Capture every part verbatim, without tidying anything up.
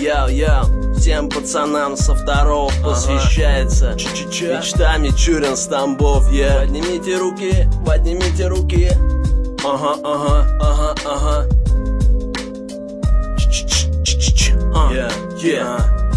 Яу-яу, всем пацанам со второго посвящается. Ч-ч-ч. Мечтами Чурин с Тамбов, yeah. Поднимите руки, поднимите руки. Ага, ага, ага, ага. Ч-ч-ч-ч-ч. Yeah, yeah,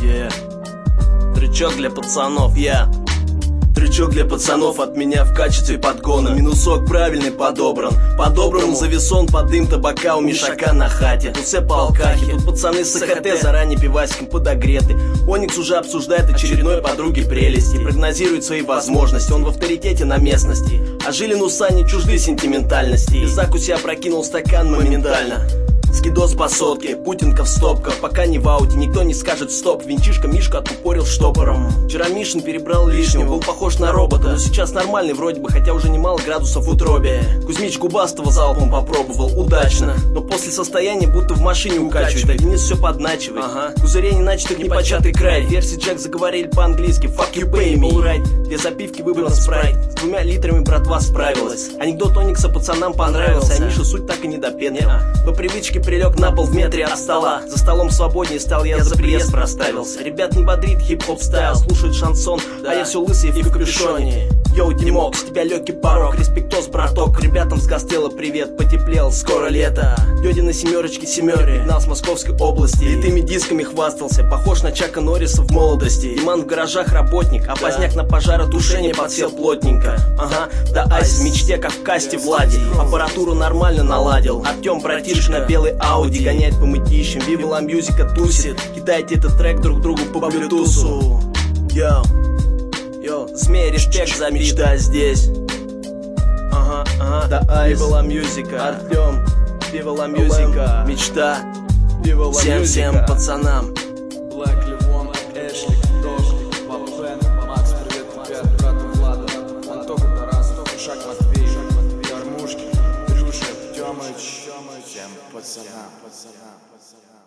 yeah. Трючок для пацанов, я yeah. Трючок для пацанов от меня в качестве подгона. Минусок правильный подобран. По-доброму завесон под дым табака у Мишака на хате. Тут все по алкахе, тут пацаны с АХТ заранее пивасиком подогреты. Оникс уже обсуждает очередной подруги прелести, прогнозирует свои возможности, он в авторитете на местности. А Жилин уса не чужды сентиментальности. Из закуси опрокинул стакан моментально. Скидос по сотке, Путинка в стопках. Пока не в ауте, никто не скажет стоп. Винчишка Мишка отупорил штопором. Вчера Мишин перебрал лишнего, был похож на робота, но сейчас нормальный вроде бы, хотя уже немало градусов в утробе. Кузьмич Губастого залпом попробовал, удачно, но после состояния будто в машине укачивает, а Денис все подначивает. Ага. Пузырей не начатых непочатый край. Верси Джек заговорили по-английски. Fuck you pay me, alright. Для запивки выбран спрайт. С двумя литрами братва справилась. Анекдот Оникса пацанам понравился, а Миша суть так и не допетрил. По привычке прилег на пол в метре от стола. За столом свободнее стал, я за приезд проставился. Ребят не бодрит хип-хоп стайл, слушают шансон, да. А я все лысый и в капюшоне. Йоу, Димок, с тебя легкий порог. Респектос, браток, ребятам с Гастелла привет. Потеплел, скоро лето. Дёди на семерочке семёре, гнал с Московской области. И теми дисками хвастался, похож на Чака Норриса в молодости. Диман в гаражах работник, а поздняк на пожаротушение подсел плотненько. Ага, да айс в мечте, как в касте Влади. Аппаратуру нормально наладил. Артем братишка на белый Ауди гоняет по мытищам. Viva La Musica тусит. Кидайте этот трек друг другу по блютусу. Йоу, йоу, змей, респект за мечта здесь. Ага, ага, да айс, Viva La Musica. Артем, Viva La Musica. Мечта, Viva La Musica. Всем-всем пацанам. Блэк, Ливон, Эшлик, Дождик, Папен, Макс, привет, ребят, брату Влада, Антоха, Тарас, Шак, Матвей, Кормушки, Дрюша, Тёмыч, всем пацанам, пацанам, пацанам.